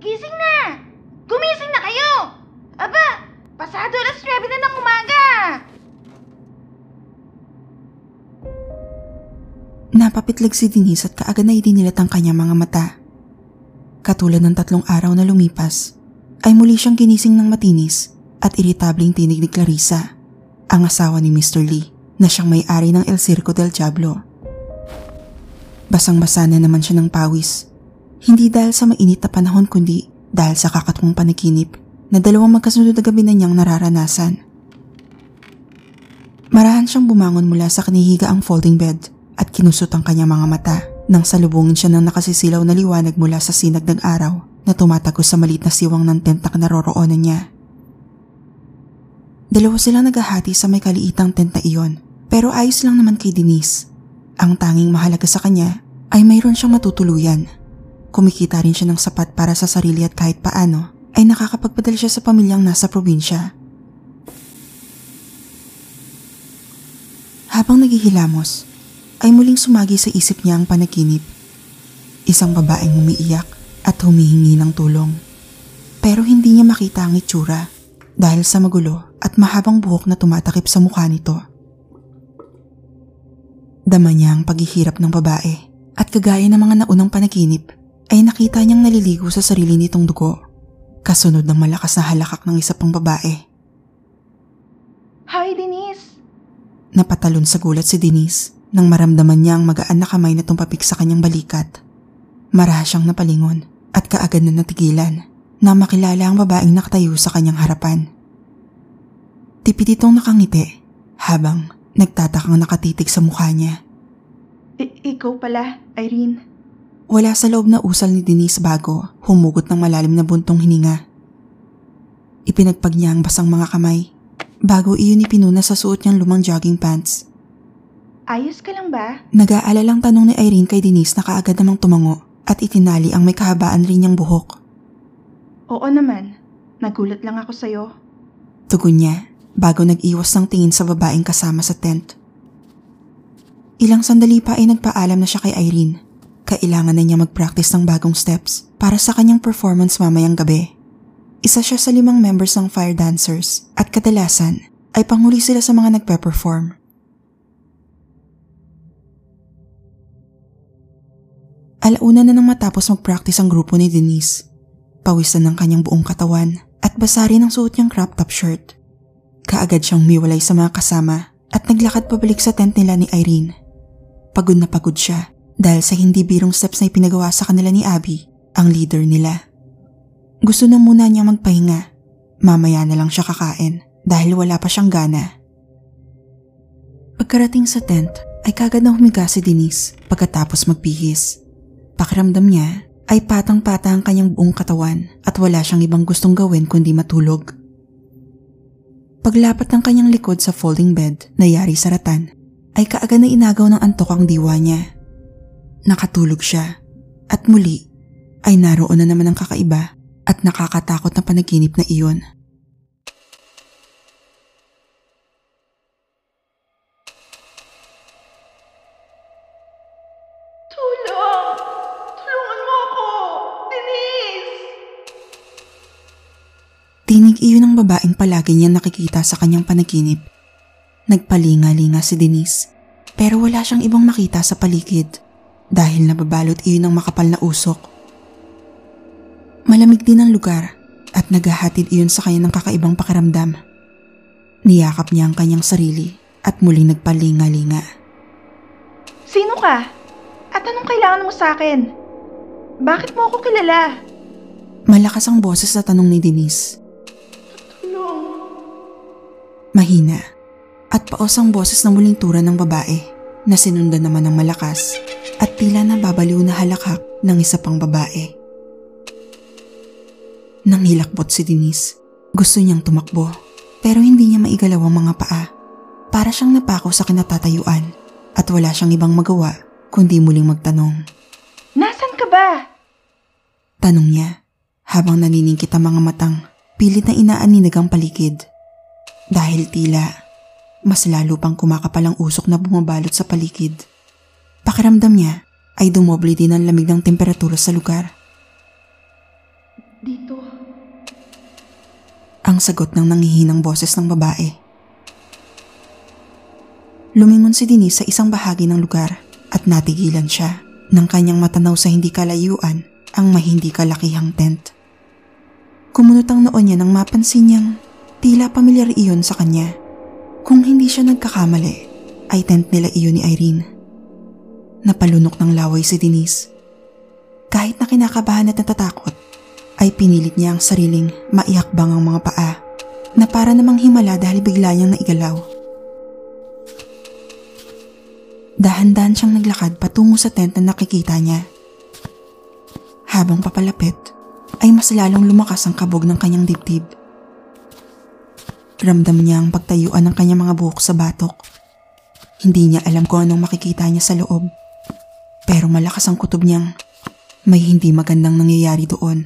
Gising na! Gumising na kayo! Aba, pasado alas 9 na ng umaga! Napapitlag si Denise at kaagad na idinilat ang kanyang mga mata. Katulad ng 3 araw na lumipas, ay muli siyang ginising ng matinis at iritabling tinig ni Clarissa, ang asawa ni Mr. Lee, na siyang may-ari ng El Circo del Diablo. Basang-basa na naman siya ng pawis, hindi dahil sa mainit na panahon kundi dahil sa kakatwang panaginip na 2 magkasunod na gabi na niyang nararanasan. Marahan siyang bumangon mula sa kanihigaang folding bed at kinusot ang kanyang mga mata nang salubungin siya ng nakasisilaw na liwanag mula sa sinag ng araw na tumatagos sa maliit na siwang ng tent na naroroonan niya. 2 silang naghahati sa may kaliitang tent na iyon, pero ayos lang naman kay Denise. Ang tanging mahalaga sa kanya ay mayroon siyang matutuluyan. Kumikita rin siya ng sapat para sa sarili at kahit paano ay nakakapagpadala siya sa pamilyang nasa probinsya. Habang naghihilamos, ay muling sumagi sa isip niya ang panaginip. Isang babaeng umiiyak at humihingi ng tulong. Pero hindi niya makita ang itsura dahil sa magulo at mahabang buhok na tumatakip sa mukha nito. Dama niya ang paghihirap ng babae at kagaya ng mga naunang panaginip ay nakita niyang naliligo sa sarili nitong dugo, kasunod ng malakas na halakak ng isa pang babae. Hi, Denise! Napatalon sa gulat si Denise nang maramdaman niya ang magaan na kamay na tumpapik sa kanyang balikat. Maraha siyang napalingon at kaagad na natigilan na makilala ang babaeng nakatayo sa kanyang harapan. Tipid itong nakangiti habang nagtatakang nakatitig sa mukha niya. Ikaw pala, Irene. Wala sa loob na usal ni Denise bago humugot ng malalim na buntong hininga. Ipinagpag niya ang basang mga kamay bago iyon ipinuna sa suot niyang lumang jogging pants. Ayos ka lang ba? Nag-aalalang tanong ni Irene kay Denise na kaagad namang tumango at itinali ang may kahabaan rin niyang buhok. Oo naman, nagulat lang ako sa'yo. Tugon niya bago nag-iwas ng tingin sa babaeng kasama sa tent. Ilang sandali pa ay nagpaalam na siya kay Irene. Kailangan na niya mag-practice ng bagong steps para sa kanyang performance mamayang gabi. Isa siya sa 5 members ng fire dancers at kadalasan ay panghuli sila sa mga nagpe-perform. Alauna na nang matapos mag-practice ang grupo ni Denise. Pawisan ng kanyang buong katawan at basa rin ang suot niyang crop top shirt. Kaagad siyang umiwalay sa mga kasama at naglakad pabalik sa tent nila ni Irene. Pagod na pagod siya dahil sa hindi birong steps na ipinagawa sa kanila ni Abby, ang leader nila. Gusto na muna niyang magpahinga. Mamaya na lang siya kakain dahil wala pa siyang gana. Pagkarating sa tent ay kagad na humiga si Denise pagkatapos magbihis. Pakiramdam niya ay patang-pata ang kanyang buong katawan at wala siyang ibang gustong gawin kundi matulog. Paglapat ng kanyang likod sa folding bed na yari sa ratan, ay kaagad na inagaw ng antok ang diwa niya. Nakatulog siya at muli ay naroon na naman ang kakaiba at nakakatakot na panaginip na iyon. Tinig iyon ng babaeng palagi niya nakikita sa kanyang panaginip. Nagpalinga-linga si Denise pero wala siyang ibang makita sa paligid dahil nababalot iyon ng makapal na usok. Malamig din ang lugar at naghahatid iyon sa kanya ng kakaibang pakiramdam. Niyakap niya ang kanyang sarili at muling nagpalinga-linga. Sino ka? At anong kailangan mo sa akin? Bakit mo ako kilala? Malakas ang boses na tanong ni Denise. Mahina at paos ang boses na muling tura ng babae na sinundan naman ng malakas at tila nababaliw na halakhak ng isa pang babae. Nang hilakbot si Denise, gusto niyang tumakbo pero hindi niya maigalaw ang mga paa. Para siyang napako sa kinatatayuan at wala siyang ibang magawa kundi muling magtanong. Nasaan ka ba? Tanong niya habang naniningkit ang mga matang pilit na inaaninag ang paligid. Dahil tila, mas lalo pang kumakapal ang usok na bumabalot sa paligid. Pakiramdam niya ay dumoble din ang lamig ng temperatura sa lugar. Ang sagot ng nangihinang boses ng babae. Lumingon si Denise sa isang bahagi ng lugar at natigilan siya nang kanyang matanaw sa hindi kalayuan ang mahindi kalakihang tent. Kumunot ang noon niya nang mapansin niyang tila pamilyar iyon sa kanya. Kung hindi siya nagkakamali, ay tent nila iyon ni Irene. Napalunok ng laway si Denise. Kahit na kinakabahan at natatakot, ay pinilit niya ang sariling maiakbang ang mga paa na para namang himala dahil bigla niyang naigalaw. Dahan-dahan siyang naglakad patungo sa tent na nakikita niya. Habang papalapit, ay mas lalong lumakas ang kabog ng kanyang dibdib. Ramdam niya ang pagtayuan ng kanyang mga buhok sa batok. Hindi niya alam kung anong makikita niya sa loob, pero malakas ang kutob niyang may hindi magandang nangyayari doon.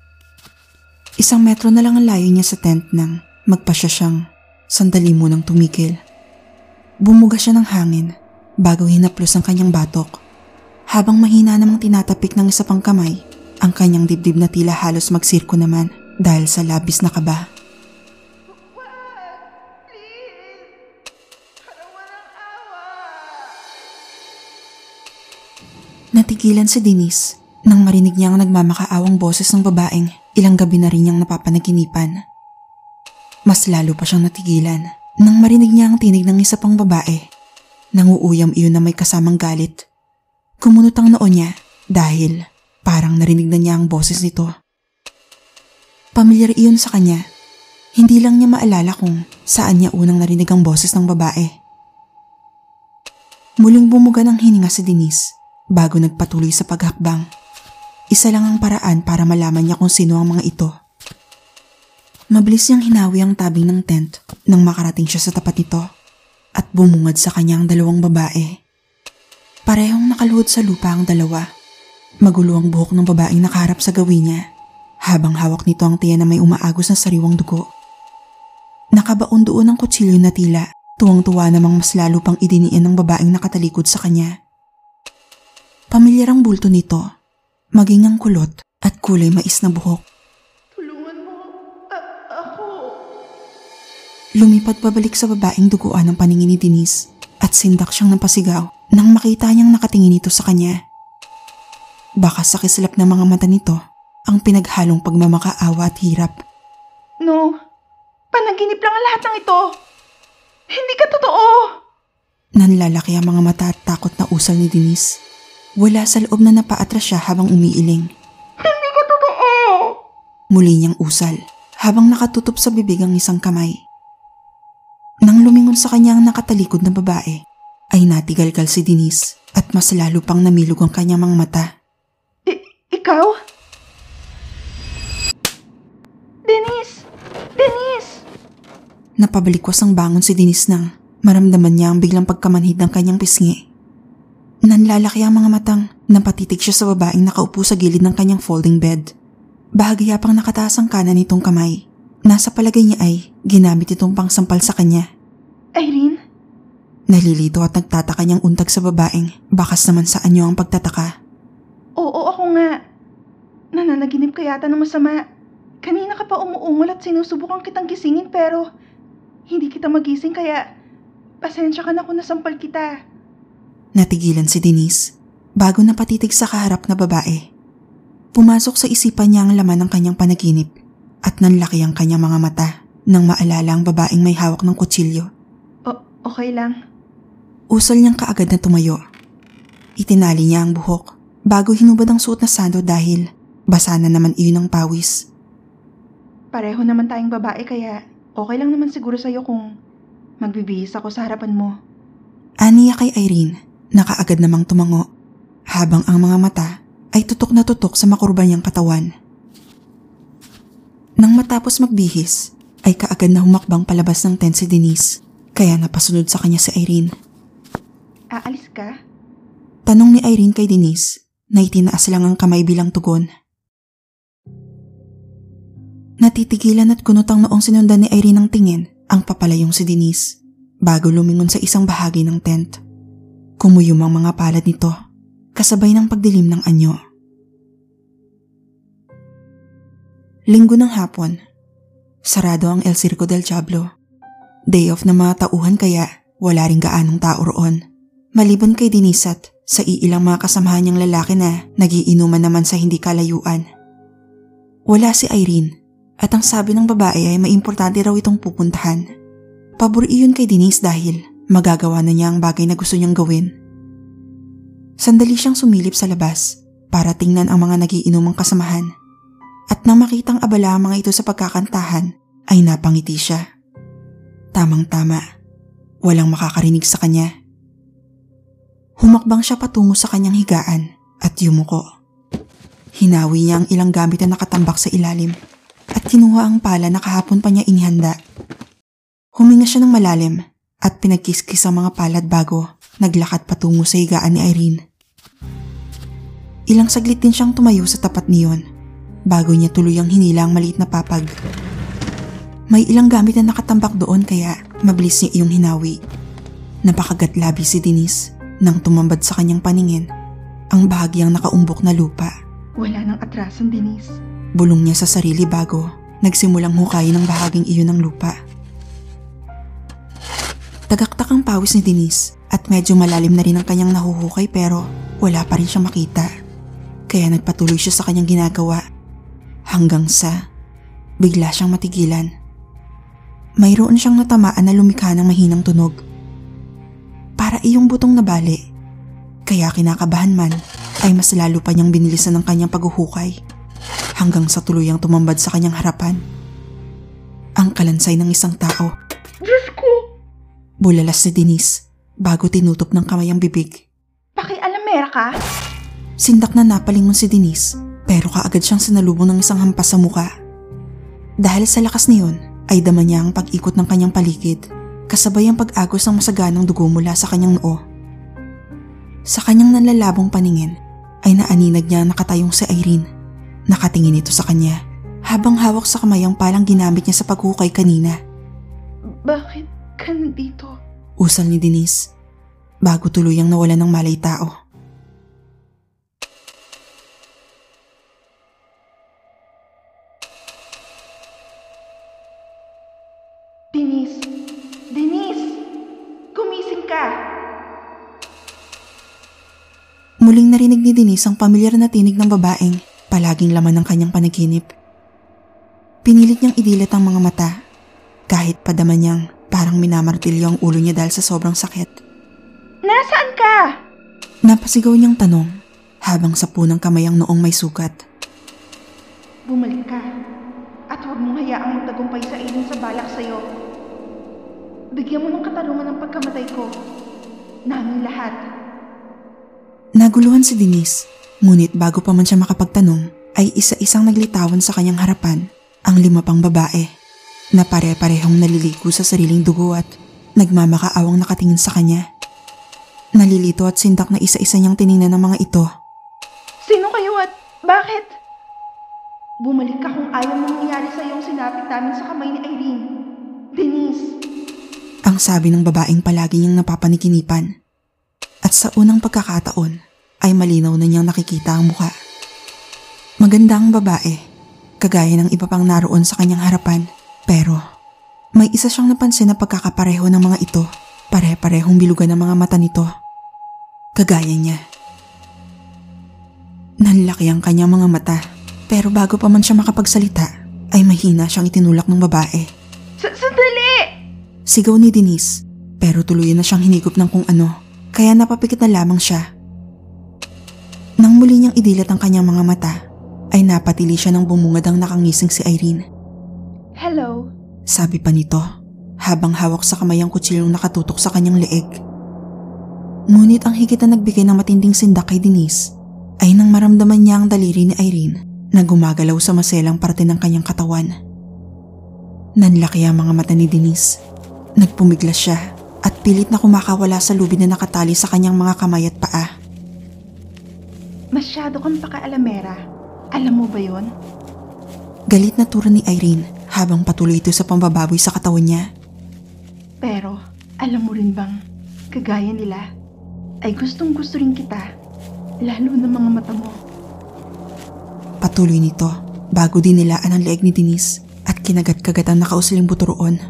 1 metro na lang ang layo niya sa tent nang magpasya siyang sandali munang tumigil. Bumuga siya ng hangin bago hinaplos ang kanyang batok, habang mahina namang tinatapik ng isa pang kamay ang kanyang dibdib na tila halos magsirko naman dahil sa labis na kaba. Natigilan si Denise nang marinig niya ang nagmamakaawang boses ng babaeng ilang gabi na rin niyang napapanaginipan. Mas lalo pa siyang natigilan nang marinig niya ang tinig ng isa pang babae. Nanguuyam iyon na may kasamang galit. Kumunot ang noo niya dahil parang narinig na niya ang boses nito. Pamilyar iyon sa kanya. Hindi lang niya maalala kung saan niya unang narinig ang boses ng babae. Muling bumuga ng hininga si Denise bago nagpatuloy sa paghakbang. Isa lang ang paraan para malaman niya kung sino ang mga ito. Mabilis niyang hinawi ang tabing ng tent nang makarating siya sa tapat nito at bumungad sa kanya ang 2 babae. Parehong nakaluhod sa lupa ang dalawa. Magulo ang buhok ng babaeng nakaharap sa gawin niya, habang hawak nito ang tiyan na may umaagos na sariwang dugo. Nakabaon doon ang kutsilyo na tila tuwang-tuwa namang mas lalo pang idiniin ng babaeng nakatalikod sa kanya. Pamilyar ang bulto nito, maging ang kulot at kulay mais na buhok. Tulungan mo ako. Lumipad pabalik sa babaeng duguan ang paningin ni Denise at sindak siyang napasigaw nang makita niyang nakatingin ito sa kanya. Baka sa kislap ng mga mata nito ang pinaghalong pagmamakaawa at hirap. No, panaginip lang ang lahat ng ito. Hindi ka totoo. Nanlalaki ang mga mata at takot na usal ni Denise. Wala sa loob na napaatras siya habang umiiling. Hindi ka totoo. Muli niyang usal habang nakatutok sa bibig ang isang kamay. Nang lumingon sa kanya ang nakatalikod na babae, ay natigalgal si Denise at mas lalo pang namilog ang kanyang mga mata. Ikaw? Denise! Denise! Napabalikwas ang bangon si Denise nang maramdaman niya ang biglang pagkamanhid ng kanyang pisngi. Nanlalaki ang mga matang nang patitig siya sa babaeng nakaupo sa gilid ng kanyang folding bed. Bahagya pang nakataas ang kanan nitong kamay. Nasa palagay niya ay ginamit itong pangsampal sa kanya. Irene? Nalilito at nagtataka niyang untag sa babaeng bakas naman sa anyo ang pagtataka. Oo, ako nga. Nananaginip ka yata ng masama. Kanina ka pa umuungol at sinusubukan kitang gisingin pero hindi kita magising kaya pasensya ka na kung nasampal kita. Natigilan si Denise bago napatitig sa kaharap na babae. Pumasok sa isipan niya ang laman ng kanyang panaginip at nanlaki ang kanyang mga mata nang maalala ang babaeng may hawak ng kutsilyo. Okay lang. Usal niyang kaagad na tumayo. Itinali niya ang buhok bago hinubad ang suot na sando dahil basa na naman iyon ng pawis. Pareho naman tayong babae kaya okay lang naman siguro sa'yo kung magbibihis ako sa harapan mo. Aniya kay Irene na kaagad namang tumango habang ang mga mata ay tutok na tutok sa makurba niyang katawan. Nang matapos magbihis ay kaagad na humakbang palabas ng tent si Denise kaya napasunod sa kanya si Irene. Aalis ka? Tanong ni Irene kay Denise na itinaas lang ang kamay bilang tugon. Natitigilan at kunot ang noong sinundan ni Irene ng tingin ang papalayong si Denise bago lumingon sa isang bahagi ng tent. Kumuyom ang mga palad nito kasabay ng pagdilim ng anyo. Linggo ng hapon. Sarado ang El Circo del Diablo. Day off na mga tauhan kaya wala ring gaanong tao roon. Maliban kay Denise at sa iilang mga kasamahan niyang lalaki na nagiinuman naman sa hindi kalayuan. Wala si Irene at ang sabi ng babae ay maimportante raw itong pupuntahan. Pabor iyon kay Denise dahil magagawa na niya ang bagay na gusto niyang gawin. Sandali siyang sumilip sa labas para tingnan ang mga nagiinumang kasamahan. At nang makitang abala ang mga ito sa pagkakantahan ay napangiti siya. Tamang-tama, walang makakarinig sa kanya. Humakbang siya patungo sa kanyang higaan at yumuko. Hinawi niya ang ilang gamit na nakatambak sa ilalim at kinuha ang pala na kahapon pa niya inihanda. Huminga siya ng malalim at pinagkiskis ang mga palad bago naglakad patungo sa higaan ni Irene. Ilang saglit din siyang tumayo sa tapat niyon bago niya tuluyang hinila ang maliit na papag. May ilang gamit na nakatambak doon kaya mabilis niya iyong hinawi. Napakagatlabi si Denise nang tumambad sa kanyang paningin ang bahagyang nakaumbok na lupa. Wala nang atrasan, Denise. Bulong niya sa sarili bago nagsimulang hukayin ang bahaging iyon ng lupa. Tagaktak ang pawis ni Denise at medyo malalim na rin ang kanyang nahuhukay pero wala pa rin siya makita. Kaya nagpatuloy siya sa kanyang ginagawa hanggang sa bigla siyang matigilan. Mayroon siyang natamaan na lumikha ng mahinang tunog. Para iyong butong nabali. Kaya kinakabahan man ay mas lalo pa niyang binilisan ng kanyang paghuhukay hanggang sa tuluyang tumambad sa kanyang harapan. Ang kalansay ng isang tao. Diyos ko! Bulalas si Denise bago tinutup ng kamay ang bibig. Pakialamera ka? Sindak na napalingon si Denise pero kaagad siyang sinalubong ng isang hampas sa muka. Dahil sa lakas niyon ay dama niya ang pag-ikot ng kanyang paligid kasabay ang pag-agos ng masaganang dugo mula sa kanyang noo. Sa kanyang nanlalabong paningin ay naaninag niya nakatayong si Irene. Nakatingin ito sa kanya habang hawak sa kamay ang palang ginamit niya sa paghukay kanina. Bakit ka nandito? Usal ni Denise bago tuluyang nawala ng malay tao. Denise! Denise! Gumising ka! Muling narinig ni Denise ang pamilyar na tinig ng babaeng palaging laman ng kanyang panaginip. Pinilit niyang idilat ang mga mata kahit padama niyang parang minamartilyo ang ulo niya dahil sa sobrang sakit. Nasaan ka? Napasigaw niyang tanong habang sa punang kamay ang noong may sugat. Bumalik ka at huwag mong hayaang magtagumpay sa ilong sa balak sa'yo. Bigyan mo ng katarungan ng pagkamatay ko. Naming lahat. Naguluhan si Denise, ngunit bago pa man siya makapagtanong ay isa-isang naglitawan sa kanyang harapan ang 5 pang babae na pare-parehong naliligo sa sariling dugo at nagmamakaawang nakatingin sa kanya. Nalilito at sindak na isa-isa niyang tiningnan ng mga ito. Sino kayo at bakit? Bumalik ka kung ayaw mong nangyari sa iyong sinapit namin sa kamay ni Irene. Denise! Ang sabi ng babaeng palagi niyang napapanikinipan. At sa unang pagkakataon ay malinaw na niyang nakikita ang mukha. Maganda ang babae, kagaya ng iba pang naroon sa kanyang harapan. Pero may isa siyang napansin na pagkakapareho ng mga ito. Pare-parehong bilugan ng mga mata nito. Kagaya niya. Nanlaki ang kanyang mga mata. Pero bago pa man siya makapagsalita, ay mahina siyang itinulak ng babae. Sandali! Sigaw ni Denise, pero tuluyan na siyang hinigop ng kung ano, kaya napapikit na lamang siya. Nang muli niyang idilat ang kanyang mga mata, ay napatili siya ng bumungad ang nakangising si Irene. Hello? Sabi pa nito, habang hawak sa kamay ang kutsilyong nakatutok sa kanyang leeg. Ngunit ang higit na nagbigay ng matinding sindak kay Denise, ay nang maramdaman niya ang daliri ni Irene na gumagalaw sa maselang parte ng kanyang katawan. Nanlaki ang mga mata ni Denise. Nagpumiglas siya at pilit na kumakawala sa lubid na nakatali sa kanyang mga kamay at paa. Masyado kang pakaalamera. Alam mo ba yon? Galit na turo ni Irene habang patuloy ito sa pambababoy sa katawan niya. Pero alam mo rin bang, kagaya nila, ay gustong gusto rin kita, lalo na mga mata mo. Patuloy nito bago din nilaan ang leeg ni Denise at Kinagat-kagat ang nakausling buto roon.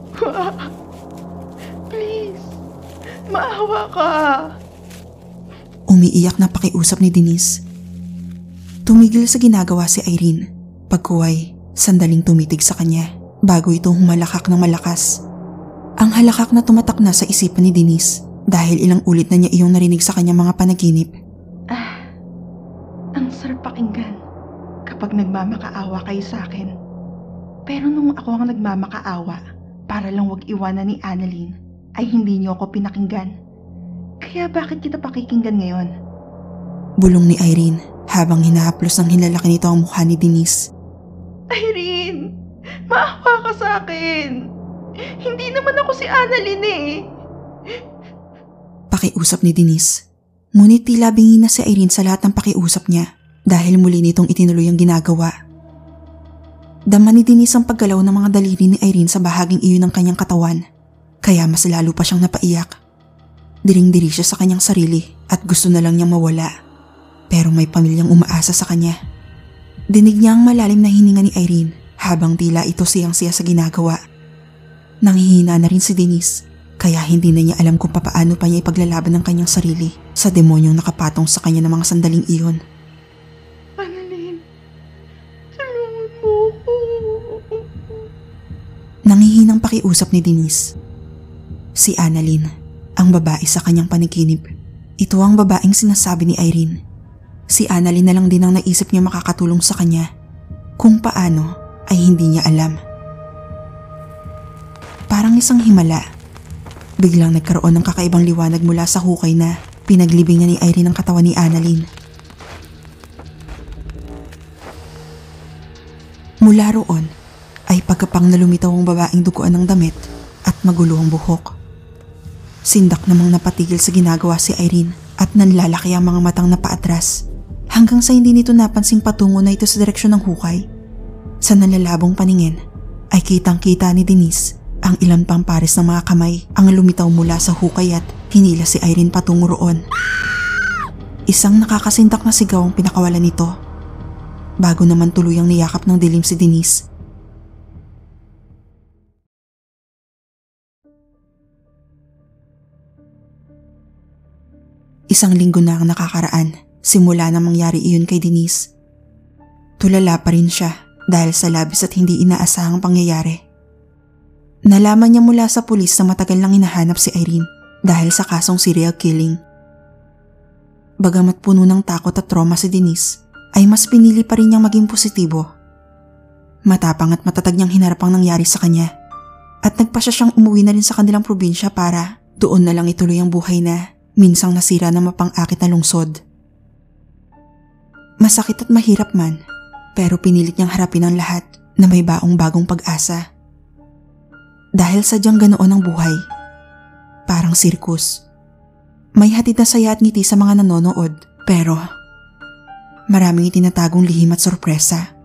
Please, maawa ka. Umiiyak na pakiusap ni Denise. Tumigil sa ginagawa si Irene. Pagkuway, sandaling tumitig sa kanya bago ito humalakak ng malakas. Ang halakak na tumatak na sa isipan ni Denise dahil ilang ulit na niya iyong narinig sa kanyang mga panaginip. Ang sarap pakinggan kapag nagmamakaawa kayo sa akin. Pero nung ako ang nagmamakaawa para lang wag iwanan ni Annalyn, ay hindi niyo ako pinakinggan. Kaya bakit kita pakikinggan ngayon? Bulong ni Irene habang hinahaplos ng hinlalaki nito ang mukha ni Denise. Irene, maawa ka sa akin. Hindi naman ako si Annalyn eh. Pakiusap ni Denise. Ngunit tila bingi na si Irene sa lahat ng pakiusap niya dahil muli nitong itinuloy ang ginagawa. Dama ni Denise ang paggalaw ng mga daliri ni Irene sa bahaging iyon ng kanyang katawan, kaya mas lalo pa siyang napaiyak. Diring-diri siya sa kanyang sarili at gusto na lang niyang mawala. Pero may pamilyang umaasa sa kanya. Dinig niya ang malalim na hininga ni Irene habang tila ito siyang-siya sa ginagawa. Nanghihina na rin si Denise, kaya hindi na niya alam kung papaano pa niya ipaglalaban ng kanyang sarili sa demonyong nakapatong sa kanya ng mga sandaling iyon. Annalyn, tulungan mo ako. Nanghihinang pakiusap ni Denise. Si Annalyn, ang babae sa kanyang panaginip. Ito ang babaeng sinasabi ni Irene. Si Annalyn na lang din ang naisip niya makakatulong sa kanya. Kung paano ay hindi niya alam. Parang isang himala. Biglang nagkaroon ng kakaibang liwanag mula sa hukay na pinaglibingan ni Irene ang katawan ni Annalyn. Mula roon ay pagkapang na lumitaw ang babaeng duguan ng damit at magulo ang buhok. Sindak namang napatigil sa ginagawa si Irene at nanlalaki ang mga matang na paatras hanggang sa hindi nito napansing patungo na ito sa direksyon ng hukay. Sa nalalabong paningin ay kitang-kita ni Denise ang ilan pang pares ng mga kamay ang lumitaw mula sa hukay at hinila si Irene patungo roon. Isang nakakasindak na sigaw ang pinakawalan nito bago naman tuluyang niyakap ng dilim si Denise. Isang linggo na ang nakakaraan simula na mangyari iyon kay Denise. Tulala pa rin siya dahil sa labis at hindi inaasahang pangyayari. Nalaman niya mula sa pulis na matagal nang hinahanap si Irene dahil sa kasong serial killing. Bagamat puno ng takot at trauma si Denise, ay mas pinili pa rin niyang maging positibo. Matapang at matatag niyang hinarap ang nangyari sa kanya at nagpasya siyang umuwi na rin sa kanilang probinsya para doon na lang ituloy ang buhay na minsang nasira ng mapang-akit na lungsod. Masakit at mahirap man, pero pinilit niyang harapin ang lahat na may baong bagong pag-asa. Dahil sadyang ganoon ang buhay. Parang sirkus. May hatid na saya at ngiti sa mga nanonood, pero maraming itinatagong lihim at sorpresa.